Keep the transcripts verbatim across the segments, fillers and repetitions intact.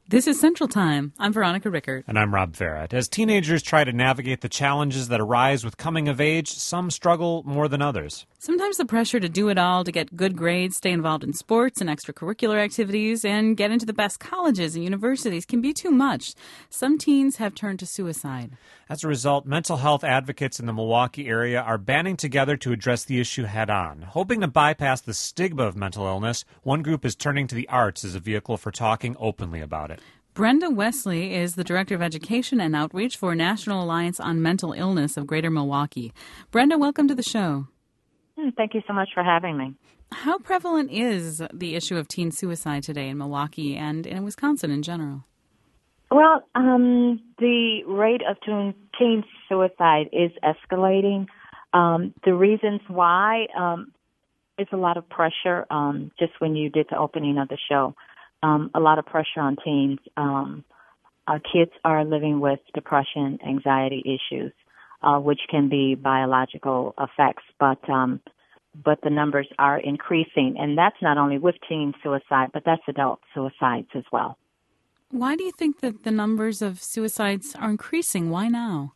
This is Central Time. I'm Veronica Rickert. And I'm Rob Farrett. As teenagers try to navigate the challenges that arise with coming of age, some struggle more than others. Sometimes the pressure to do it all, to get good grades, stay involved in sports and extracurricular activities, and get into the best colleges and universities can be too much. Some teens have turned to suicide. As a result, mental health advocates in the Milwaukee area are banding together to address the issue head-on. Hoping to bypass the stigma of mental illness, one group is turning to the arts as a vehicle for talking openly about it. Brenda Wesley is the Director of Education and Outreach for National Alliance on Mental Illness of Greater Milwaukee. Brenda, welcome to the show. Thank you so much for having me. How prevalent is the issue of teen suicide today in Milwaukee and in Wisconsin in general? Well, um, the rate of teen, teen suicide is escalating. Um, the reasons why um, is a lot of pressure. Um, just when you did the opening of the show, um, a lot of pressure on teens. Um, our kids are living with depression, anxiety issues, uh, which can be biological effects, but um, but the numbers are increasing, and that's not only with teen suicide, but that's adult suicides as well. Why do you think that the numbers of suicides are increasing? Why now?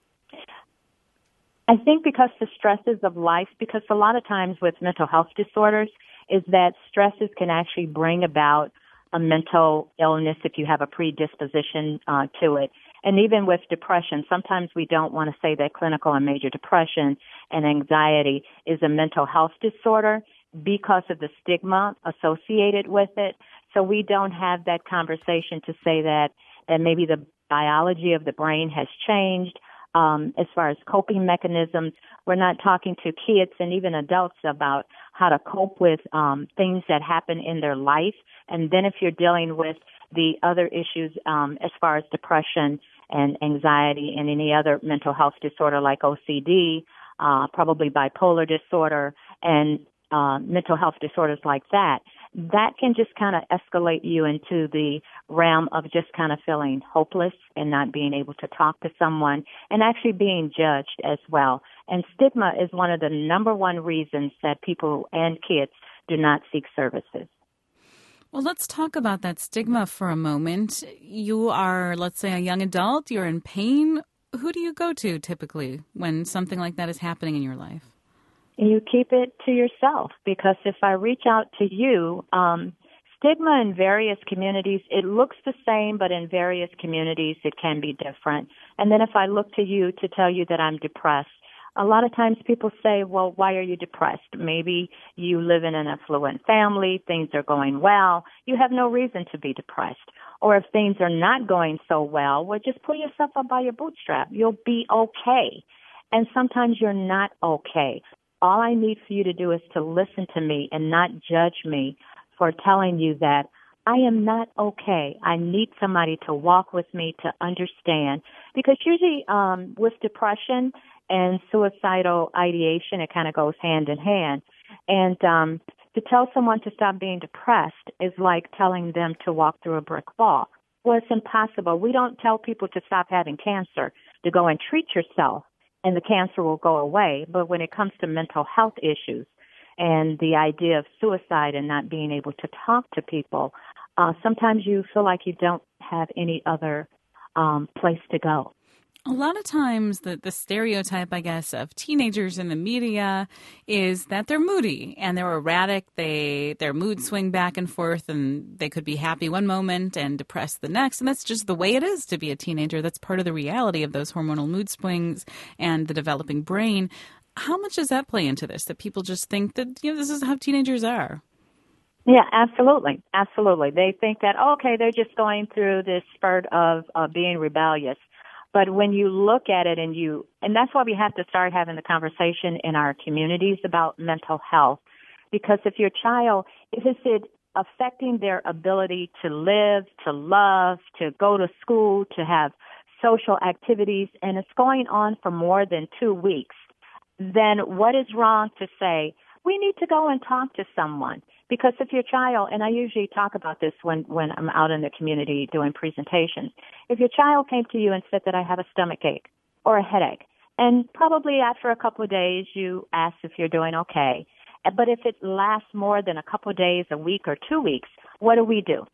I think because the stresses of life, because a lot of times with mental health disorders is that stresses can actually bring about a mental illness if you have a predisposition uh, to it. And even with depression, sometimes we don't want to say that clinical and major depression and anxiety is a mental health disorder because of the stigma associated with it. So we don't have that conversation to say that, that maybe the biology of the brain has changed. Um, as far as coping mechanisms, we're not talking to kids and even adults about how to cope with um, things that happen in their life. And then if you're dealing with the other issues um, as far as depression and anxiety and any other mental health disorder like O C D, uh, probably bipolar disorder and uh, mental health disorders like that, that can just kind of escalate you into the realm of just kind of feeling hopeless and not being able to talk to someone and actually being judged as well. And stigma is one of the number one reasons that people and kids do not seek services. Well, let's talk about that stigma for a moment. You are, let's say, a young adult, you're in pain. Who do you go to typically when something like that is happening in your life? You keep it to yourself, because if I reach out to you, um, stigma in various communities, it looks the same, but in various communities it can be different. And then if I look to you to tell you that I'm depressed, a lot of times people say, well, why are you depressed? Maybe you live in an affluent family, things are going well, you have no reason to be depressed. Or if things are not going so well, well, just pull yourself up by your bootstrap. You'll be okay. And sometimes you're not okay. All I need for you to do is to listen to me and not judge me for telling you that I am not okay. I need somebody to walk with me to understand. Because usually um, with depression and suicidal ideation, it kind of goes hand in hand. And um, to tell someone to stop being depressed is like telling them to walk through a brick wall. Well, it's impossible. We don't tell people to stop having cancer, to go and treat yourself, and the cancer will go away. But when it comes to mental health issues and the idea of suicide and not being able to talk to people, uh, sometimes you feel like you don't have any other um, place to go. A lot of times the, the stereotype, I guess, of teenagers in the media is that they're moody and they're erratic. They their moods swing back and forth, and they could be happy one moment and depressed the next. And that's just the way it is to be a teenager. That's part of the reality of those hormonal mood swings and the developing brain. How much does that play into this, that people just think that, you know, this is how teenagers are? Yeah, absolutely. Absolutely. They think that, okay, they're just going through this spurt of uh, being rebellious. But when you look at it and you, and that's why we have to start having the conversation in our communities about mental health. Because if your child, if it's affecting their ability to live, to love, to go to school, to have social activities, and it's going on for more than two weeks, then what is wrong to say, we need to go and talk to someone? Because if your child, and I usually talk about this when, when I'm out in the community doing presentations, if your child came to you and said that I have a stomach ache or a headache, and probably after a couple of days you ask if you're doing okay, but if it lasts more than a couple of days, a week or two weeks, what do we do?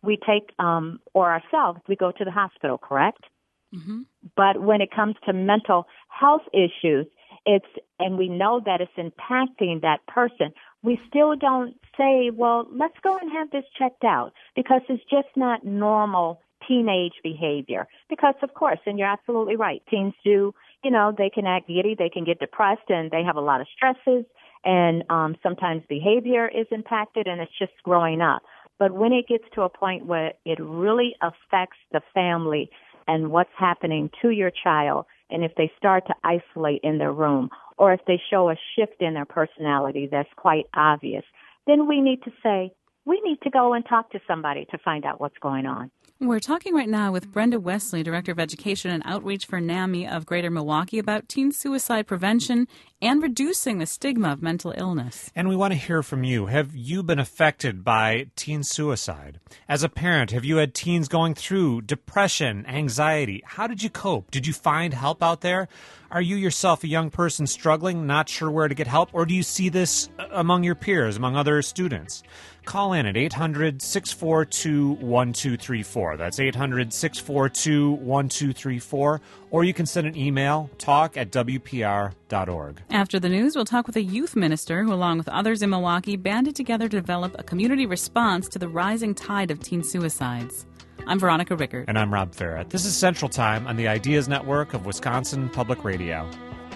we take, um, or ourselves, we go to the hospital, correct? Mm-hmm. But when it comes to mental health issues, it's, and we know that it's impacting that person, we still don't say, well, let's go and have this checked out, because it's just not normal teenage behavior. Because, of course, and you're absolutely right, teens do, you know, they can act giddy, they can get depressed, and they have a lot of stresses, and um, sometimes behavior is impacted, and it's just growing up. But when it gets to a point where it really affects the family and what's happening to your child, and if they start to isolate in their room, or if they show a shift in their personality that's quite obvious, then we need to say, we need to go and talk to somebody to find out what's going on. We're talking right now with Brenda Wesley, Director of Education and Outreach for NAMI of Greater Milwaukee, about teen suicide prevention and reducing the stigma of mental illness. And we want to hear from you. Have you been affected by teen suicide? As a parent, have you had teens going through depression, anxiety? How did you cope? Did you find help out there? Are you yourself a young person struggling, not sure where to get help? Or do you see this among your peers, among other students? Call in at eight hundred, six four two, one two three four. That's eight hundred, six four two, one two three four. Or you can send an email, talk at w p r dot org. After the news, we'll talk with a youth minister who, along with others in Milwaukee, banded together to develop a community response to the rising tide of teen suicides. I'm Veronica Rickert. And I'm Rob Farrett. This is Central Time on the Ideas Network of Wisconsin Public Radio.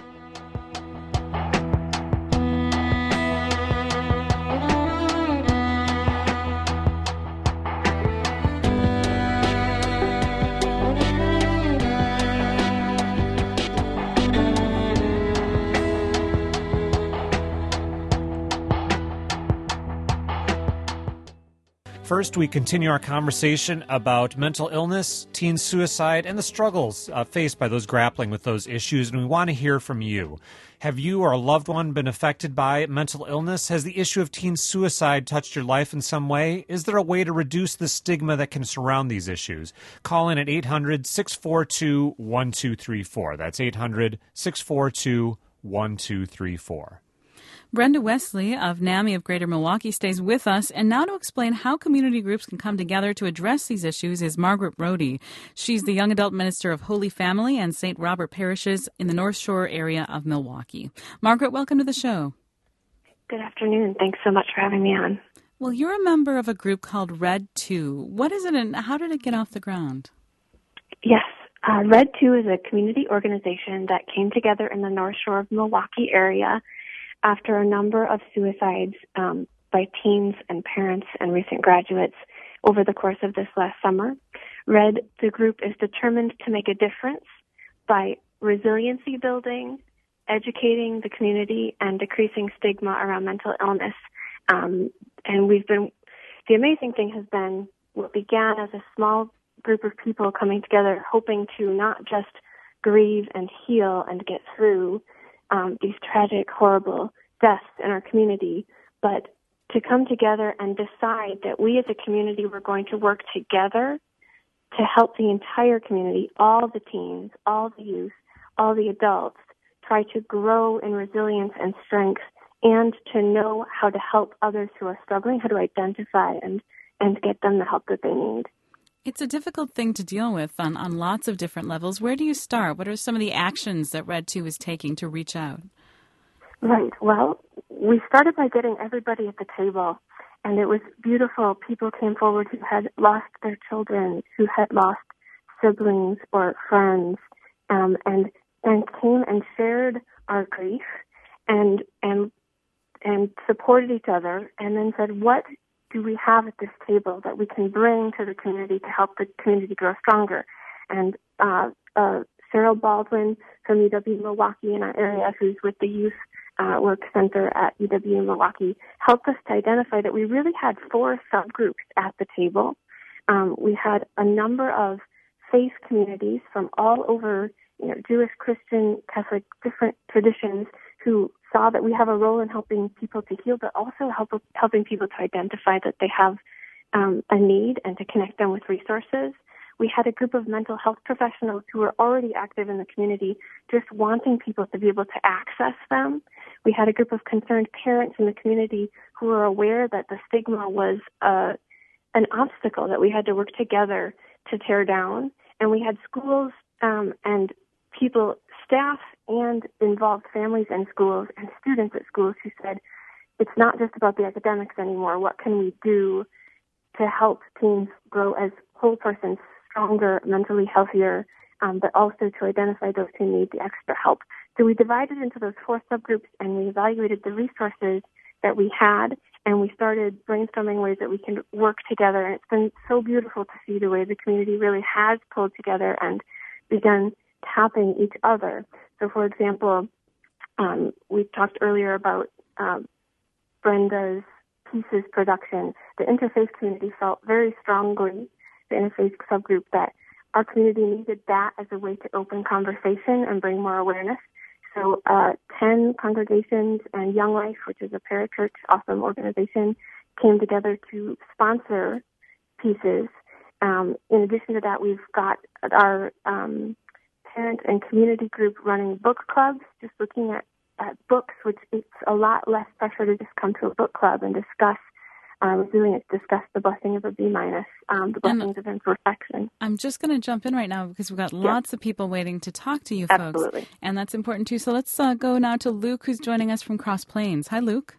First, we continue our conversation about mental illness, teen suicide, and the struggles uh, faced by those grappling with those issues, and we want to hear from you. Have you or a loved one been affected by mental illness? Has the issue of teen suicide touched your life in some way? Is there a way to reduce the stigma that can surround these issues? Call in at eight hundred, six four two, one two three four. That's eight hundred, six four two, one two three four. Brenda Wesley of NAMI of Greater Milwaukee stays with us, and now to explain how community groups can come together to address these issues is Margaret Brody. She's the young adult minister of Holy Family and Saint Robert parishes in the North Shore area of Milwaukee. Margaret, welcome to the show. Good afternoon. Thanks so much for having me on. Well, you're a member of a group called Red two. What is it, and how did it get off the ground? Yes. Uh, Red two is a community organization that came together in the North Shore of Milwaukee area after a number of suicides um, by teens and parents and recent graduates over the course of this last summer. Red, the group, is determined to make a difference by resiliency building, educating the community, and decreasing stigma around mental illness. Um, and we've been, the amazing thing has been what began as a small group of people coming together, hoping to not just grieve and heal and get through Um, these tragic, horrible deaths in our community, but to come together and decide that we as a community were going to work together to help the entire community, all the teens, all the youth, all the adults, try to grow in resilience and strength, and to know how to help others who are struggling, how to identify and, and get them the help that they need. It's a difficult thing to deal with on, on lots of different levels. Where do you start? What are some of the actions that Red two is taking to reach out? Right. Well, we started by getting everybody at the table, and it was beautiful. People came forward who had lost their children, who had lost siblings or friends, um, and and came and shared our grief and and and supported each other, and then said, what do we have at this table that we can bring to the community to help the community grow stronger? And uh, uh, Cheryl Baldwin from U W Milwaukee in our area, who's with the Youth uh, Work Center at U W Milwaukee, helped us to identify that we really had four subgroups at the table. Um, we had a number of faith communities from all over, you know, Jewish, Christian, Catholic, different traditions, who saw that we have a role in helping people to heal, but also help, helping people to identify that they have um, a need and to connect them with resources. We had a group of mental health professionals who were already active in the community, just wanting people to be able to access them. We had a group of concerned parents in the community who were aware that the stigma was a, an obstacle that we had to work together to tear down. And we had schools um, and people, staff and involved families in schools and students at schools who said, it's not just about the academics anymore. What can we do to help teens grow as whole persons, stronger, mentally healthier, um, but also to identify those who need the extra help? So we divided into those four subgroups, and we evaluated the resources that we had, and we started brainstorming ways that we can work together. And it's been so beautiful to see the way the community really has pulled together and begun tapping each other. So, for example, um, we talked earlier about um, Brenda's Pieces production. The interfaith community felt very strongly, the interfaith subgroup, that our community needed that as a way to open conversation and bring more awareness. So uh, ten congregations and Young Life, which is a parachurch, awesome organization, came together to sponsor Pieces. Um, in addition to that, we've got our um, parent and community group running book clubs, just looking at, at books, which it's a lot less pressure to just come to a book club and discuss uh, resilience, discuss the blessing of a B minus, um, the blessings and of imperfection. I'm just going to jump in right now because we've got Yes. lots of people waiting to talk to you folks. Absolutely. And that's important too. So let's uh, go now to Luke, who's joining us from Cross Plains. Hi, Luke.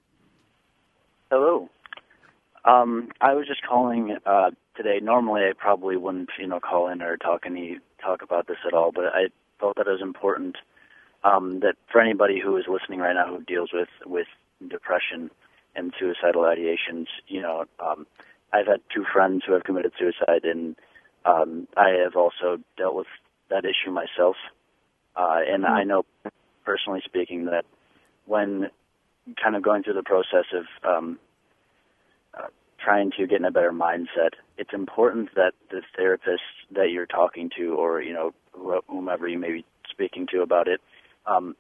Hello. Um, I was just calling uh, today. Normally, I probably wouldn't, you know, call in or talk any talk about this at all. But I felt that it was important um, that for anybody who is listening right now who deals with with depression and suicidal ideations, you know, um, I've had two friends who have committed suicide, and um, I have also dealt with that issue myself. Uh, and mm-hmm. I know, personally speaking, that when kind of going through the process of um, uh, trying to get in a better mindset, it's important that the therapist that you're talking to, or, you know, whomever you may be speaking to about it, um,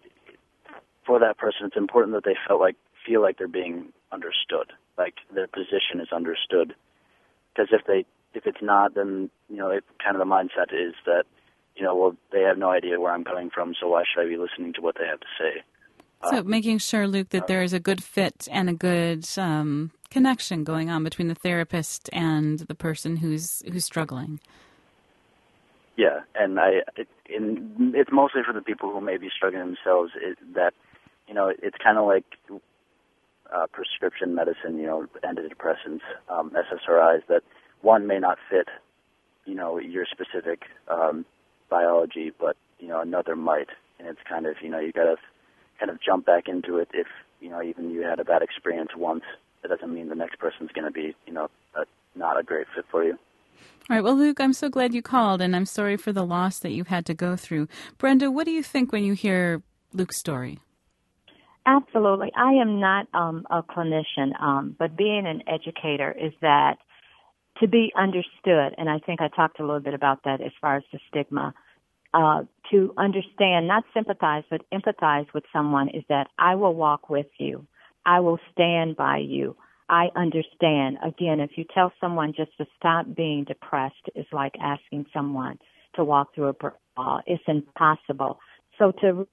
for that person, it's important that they felt like feel like they're being understood, like their position is understood. Because if they if it's not, then, you know, it, kind of the mindset is that, you know, well, they have no idea where I'm coming from, so why should I be listening to what they have to say? So um, making sure, Luke, that there is a good fit and a good um, connection going on between the therapist and the person who's who's struggling. Yeah, and I, it, in, it's mostly for the people who may be struggling themselves. It, that, you know, it's kind of like uh, prescription medicine, you know, antidepressants, um, S S R Is. That one may not fit, you know, your specific um, biology, but you know, another might. And it's kind of, you know, you got to kind of jump back into it. If, you know, even you had a bad experience once, it doesn't mean the next person's going to be, you know, a, not a great fit for you. All right. Well, Luke, I'm so glad you called, and I'm sorry for the loss that you've had to go through. Brenda, what do you think when you hear Luke's story? Absolutely. I am not um, a clinician, um, but being an educator is that to be understood, and I think I talked a little bit about that as far as the stigma, uh, to understand, not sympathize, but empathize with someone is that I will walk with you. I will stand by you. I understand. Again, if you tell someone just to stop being depressed, it's like asking someone to walk through a brick wall. It's impossible. So to...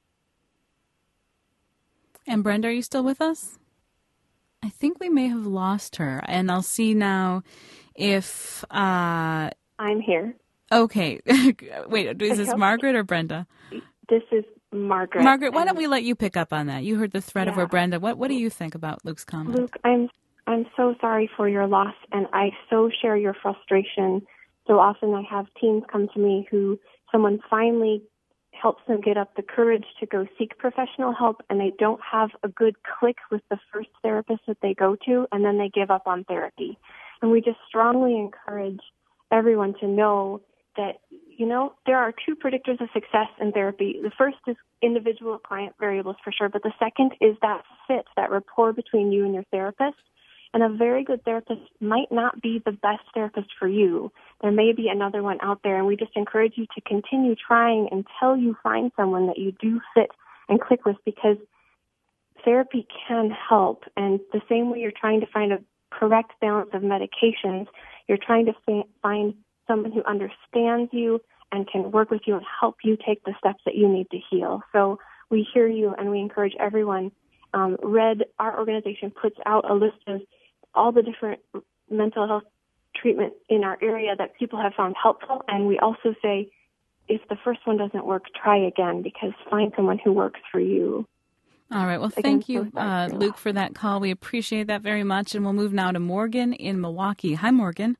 And Brenda, are you still with us? I think we may have lost her, and I'll see now if... Uh... I'm here. Okay. Wait, is this Margaret or Brenda? This is Margaret. Margaret, why don't we let you pick up on that? You heard the thread yeah. of where Brenda. What What do you think about Luke's comment? Luke, I'm I'm so sorry for your loss, and I so share your frustration. So often I have teens come to me who someone finally helps them get up the courage to go seek professional help, and they don't have a good click with the first therapist that they go to, and then they give up on therapy. And we just strongly encourage everyone to know that, you know, there are two predictors of success in therapy. The first is individual client variables for sure, but the second is that fit, that rapport between you and your therapist. And a very good therapist might not be the best therapist for you. There may be another one out there, and we just encourage you to continue trying until you find someone that you do fit and click with, because therapy can help. And the same way you're trying to find a correct balance of medications, you're trying to find someone who understands you and can work with you and help you take the steps that you need to heal. So we hear you, and we encourage everyone. Um, RED, our organization, puts out a list of all the different mental health treatment in our area that people have found helpful. And we also say, if the first one doesn't work, try again, because find someone who works for you. All right. Well, thank you, uh, Luke, for that call. We appreciate that very much. And we'll move now to Morgan in Milwaukee. Hi, Morgan.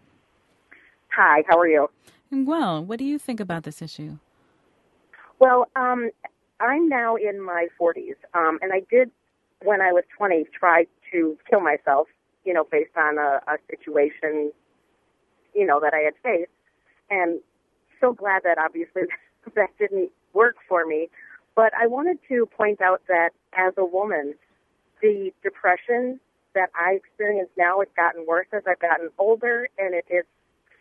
Hi, how are you? Well, what do you think about this issue? Well, um, I'm now in my forties, um, and I did, when I was twenty, try to kill myself, you know, based on a, a situation, you know, that I had faced. And so glad that obviously that didn't work for me. But I wanted to point out that as a woman, the depression that I experience now has gotten worse as I've gotten older, and it is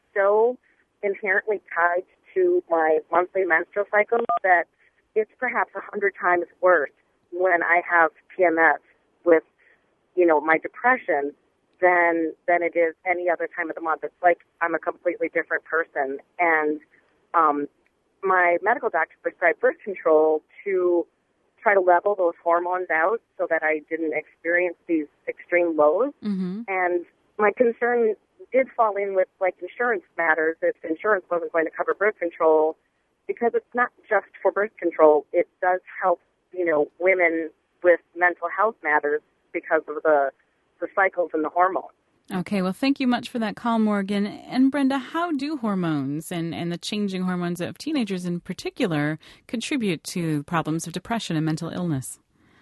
so inherently tied to my monthly menstrual cycle that it's perhaps a hundred times worse when I have P M S with, you know, my depression than than it is any other time of the month. It's like I'm a completely different person. And um, my medical doctor prescribed birth control to try to level those hormones out so that I didn't experience these extreme lows. Mm-hmm. And my concern did fall in with, like, insurance matters. If insurance wasn't going to cover birth control, because it's not just for birth control, it does help, you know, women with mental health matters because of the the cycles and the hormones. Okay, well, thank you much for that call, Morgan. And Brenda, how do hormones and, and the changing hormones of teenagers in particular contribute to problems of depression and mental illness?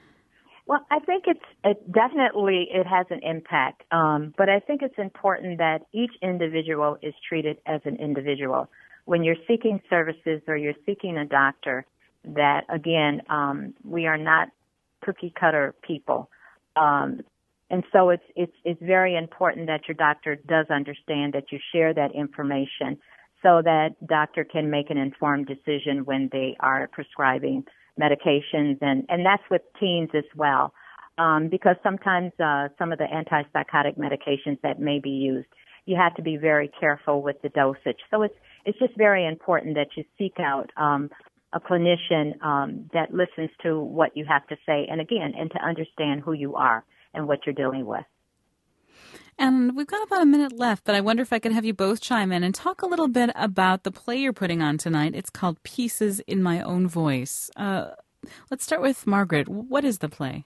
Well, I think it's it definitely it has an impact, um, but I think it's important that each individual is treated as an individual. When you're seeking services or you're seeking a doctor, that, again, um, we are not cookie-cutter people. Um And so it's it's it's very important that your doctor does understand that you share that information so that doctor can make an informed decision when they are prescribing medications. And, and that's with teens as well, um, because sometimes uh, some of the antipsychotic medications that may be used, you have to be very careful with the dosage. So it's it's just very important that you seek out um, a clinician um, that listens to what you have to say, and again, and to understand who you are and what you're dealing with. And we've got about a minute left, but I wonder if I could have you both chime in and talk a little bit about the play you're putting on tonight. It's called Pieces in My Own Voice. Uh, let's start with Margaret. What is the play?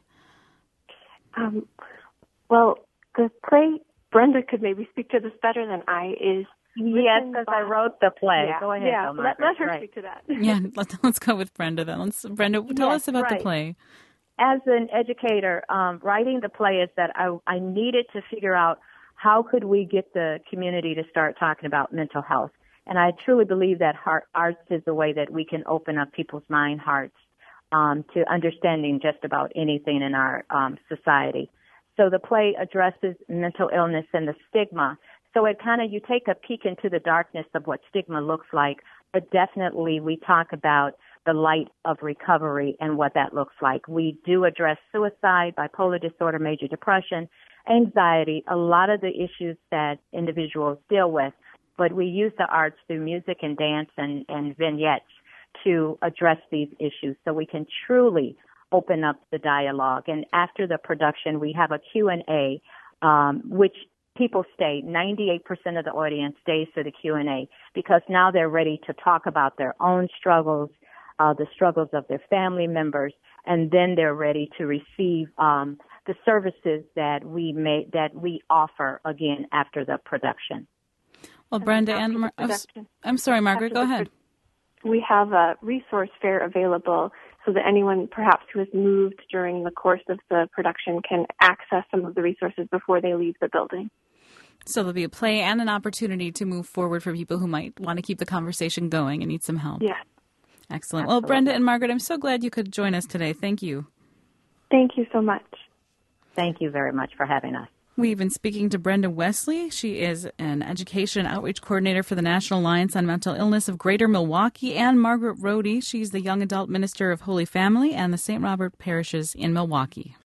Um, well, the play, Brenda could maybe speak to this better than I, is Yes, because I wrote the play. Yeah, Go ahead, yeah. though, Let, let her right. speak to that. Yeah, let's, let's go with Brenda then. Let's, Brenda, tell Yes, us about right. the play. As an educator, um, writing the play is that I, I needed to figure out how could we get the community to start talking about mental health. And I truly believe that heart, arts is a way that we can open up people's mind, hearts, um, to understanding just about anything in our um, society. So the play addresses mental illness and the stigma. So it kind of, you take a peek into the darkness of what stigma looks like, but definitely we talk about the light of recovery and what that looks like. We do address suicide, bipolar disorder, major depression, anxiety, a lot of the issues that individuals deal with, but we use the arts through music and dance and, and vignettes to address these issues so we can truly open up the dialogue. And after the production, we have a Q and A, um, which people stay. ninety-eight percent of the audience stays for the Q and A because now they're ready to talk about their own struggles, uh, the struggles of their family members, and then they're ready to receive um, the services that we may, that we offer again after the production. Well, Brenda and Mar- oh, I'm sorry, Margaret, go ahead. We have a resource fair available so that anyone perhaps who has moved during the course of the production can access some of the resources before they leave the building. So there'll be a play and an opportunity to move forward for people who might want to keep the conversation going and need some help. Yes. Excellent. Absolutely. Well, Brenda and Margaret, I'm so glad you could join us today. Thank you. Thank you so much. Thank you very much for having us. We've been speaking to Brenda Wesley. She is an education outreach coordinator for the National Alliance on Mental Illness of Greater Milwaukee, and Margaret Rohde. She's the young adult minister of Holy Family and the Saint Robert parishes in Milwaukee.